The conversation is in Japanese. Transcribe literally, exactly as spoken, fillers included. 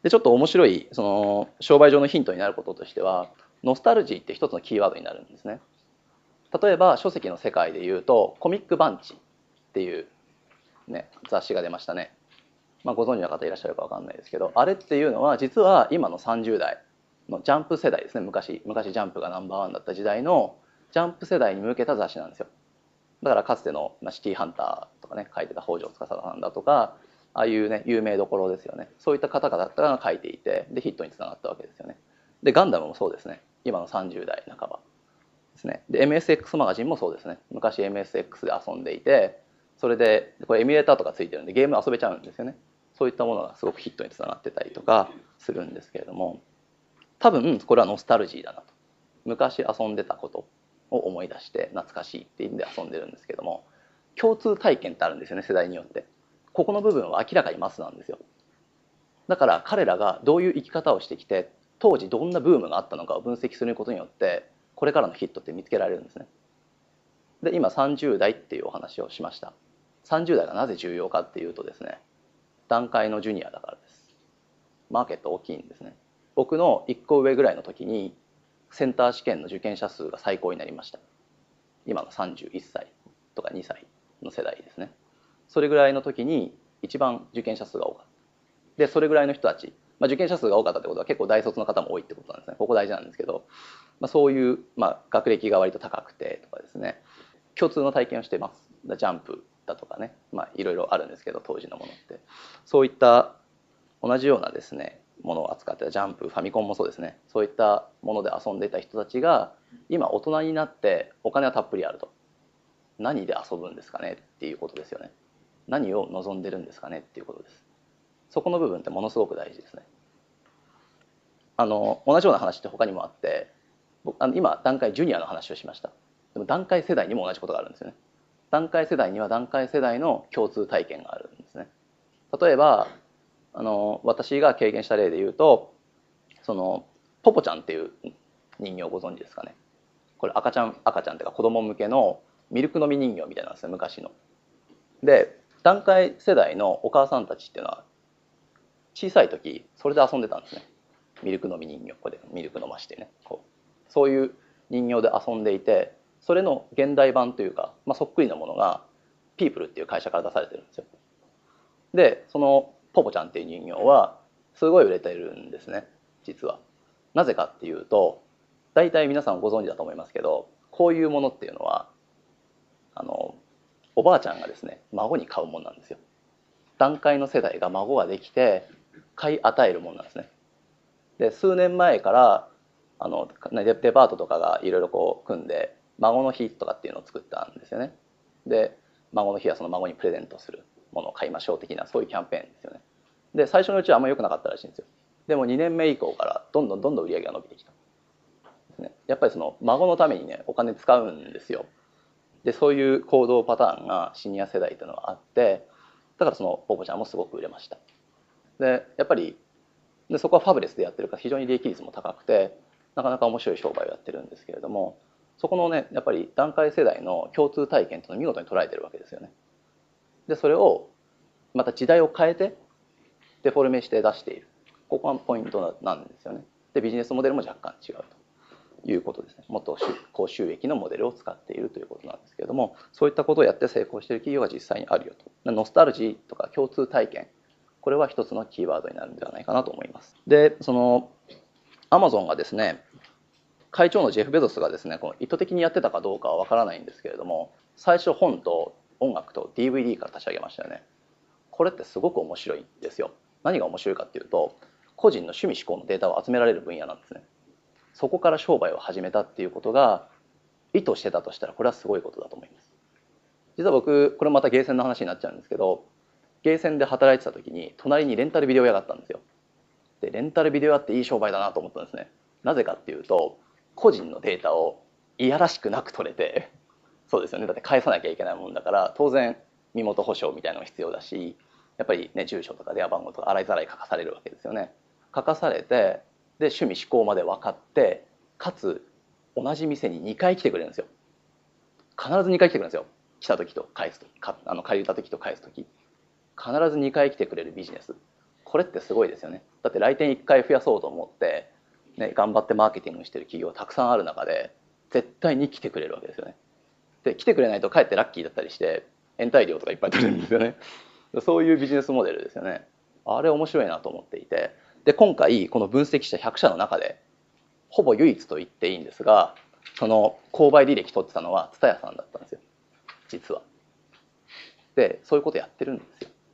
でちょっと面白いその商売上のヒントになることとしては、ノスタルジーって一つのキーワードになるんですね。例えば書籍の世界でいうとコミックバンチっていう、ね、雑誌が出ましたね。まあ、ご存知の方いらっしゃるか分かんないですけど、あれっていうのは実は今のさんじゅう代のジャンプ世代ですね。昔昔ジャンプがナンバーワンだった時代のジャンプ世代に向けた雑誌なんですよ。だからかつてのシティハンターとかね書いてた北条司さんだとか、ああいうね有名どころですよね。そういった方々が書いていて、でヒットにつながったわけですよね。でガンダムもそうですね。今のさんじゅう代半ばですね。で エムエスエックス マガジンもそうですね。昔 エムエスエックス で遊んでいて、それでこれエミュレーターとかついてるんでゲーム遊べちゃうんですよね。そういったものがすごくヒットにつながってたりとかするんですけれども、多分これはノスタルジーだなと。昔遊んでたことを思い出して懐かしいっていうんで遊んでるんですけども、共通体験ってあるんですよね、世代によって。ここの部分は明らかにマスなんですよ。だから彼らがどういう生き方をしてきて、当時どんなブームがあったのかを分析することによってこれからのヒットって見つけられるんですね。で今さんじゅう代っていうお話をしました。さんじゅう代がなぜ重要かっていうとですね、段階のジュニアだからです。マーケット大きいんですね。僕のいっこ上ぐらいの時にセンター試験の受験者数が最高になりました。今のさんじゅういっさいとかにさいの世代ですね。それぐらいの時に一番受験者数が多かった。でそれぐらいの人たち、まあ、受験者数が多かったってことは結構大卒の方も多いってことなんですね。ここ大事なんですけど、まあ、そういう、まあ、学歴が割と高くてとかですね、共通の体験をしています。ジャンプだとかね、まあ、いろいろあるんですけど、当時のものってそういった同じようなですねものを扱ってたジャンプ、ファミコンもそうですね、そういったもので遊んでいた人たちが今大人になってお金はたっぷりあると、何で遊ぶんですかねっていうことですよね。何を望んでるんですかねっていうことです。そこの部分ってものすごく大事ですね。あの同じような話って他にもあって、あの今段階ジュニアの話をしました。でも段階世代にも同じことがあるんですよね。段階世代には段階世代の共通体験があるんですね。例えばあの私が経験した例で言うと、そのポポちゃんっていう人形をご存知ですかね。これ赤ちゃん赤ちゃんっていうか子供向けのミルク飲み人形みたいなんですね、昔の。で段階世代のお母さんたちっていうのは小さい時それで遊んでたんですね。ミルク飲み人形、これでミルク飲ましてね、こうそういう人形で遊んでいて、それの現代版というか、まあ、そっくりなものがピープルっていう会社から出されてるんですよ。でそのポポちゃんっていう人形はすごい売れてるんですね、実は。なぜかっていうと、大体皆さんご存知だと思いますけど、こういうものっていうのはあのおばあちゃんがですね孫に買うものなんですよ。段階の世代が孫ができて買い与えるものなんですね。で数年前からあのデパートとかがいろいろこう組んで孫の日とかっていうのを作ったんですよね。で孫の日はその孫にプレゼントするものを買いましょう的な、そういうキャンペーンですよね。で最初のうちはあんまり良くなかったらしいんですよ。でもにねんめ以降からどんどんどんどん売り上げが伸びてきたですね。やっぱりその孫のためにねお金使うんですよ。でそういう行動パターンがシニア世代というのはあって、だからそのポポちゃんもすごく売れました。でやっぱりでそこはファブレスでやってるから非常に利益率も高くて、なかなか面白い商売をやってるんですけれども、そこのねやっぱり段階世代の共通体験というのを見事に捉えてるわけですよね。でそれをまた時代を変えてデフォルメして出している、ここがポイントなんですよね。でビジネスモデルも若干違うということですね。もっと高収益のモデルを使っているということなんですけれども、そういったことをやって成功している企業が実際にあるよと。ノスタルジーとか共通体験、これは一つのキーワードになるんではないかなと思います。でそのアマゾンがですね、会長のジェフ・ベゾスがですねこの意図的にやってたかどうかは分からないんですけれども、最初本と音楽と ディーブイディー から立ち上げましたよね。これってすごく面白いんですよ。何が面白いかっていうと、個人の趣味思考のデータを集められる分野なんですね。そこから商売を始めたっていうことが意図してたとしたら、これはすごいことだと思います。実は僕これまたゲーセンの話になっちゃうんですけど、ゲーセンで働いてた時に隣にレンタルビデオ屋があったんですよ。でレンタルビデオ屋っていい商売だなと思ったんですね。なぜかっていうと、個人のデータをいやらしくなく取れて、そうですよね、だって返さなきゃいけないもんだから当然身元保証みたいなのが必要だし、やっぱりね住所とか電話番号とか洗いざらい書かされるわけですよね。書かされて、で趣味思考まで分かって、かつ同じ店ににかい来てくれるんですよ。必ずにかい来てくるんですよ。来た時と返す時、あの借りた時と返す時、必ずにかい来てくれるビジネス、これってすごいですよね。 だって来店いっかい増やそうと思って、ね、頑張ってマーケティングしてる企業たくさんある中で絶対に来てくれるわけですよね。で来てくれないとかえってラッキーだったりして延滞料とかいっぱい取れるんですよね。そういうビジネスモデルですよね。あれ面白いなと思っていて、で今回この分析したひゃく社の中でほぼ唯一と言っていいんですが、その購買履歴取ってたのは蔦屋さんだったんですよ実は。でそういうことやってるんですよ。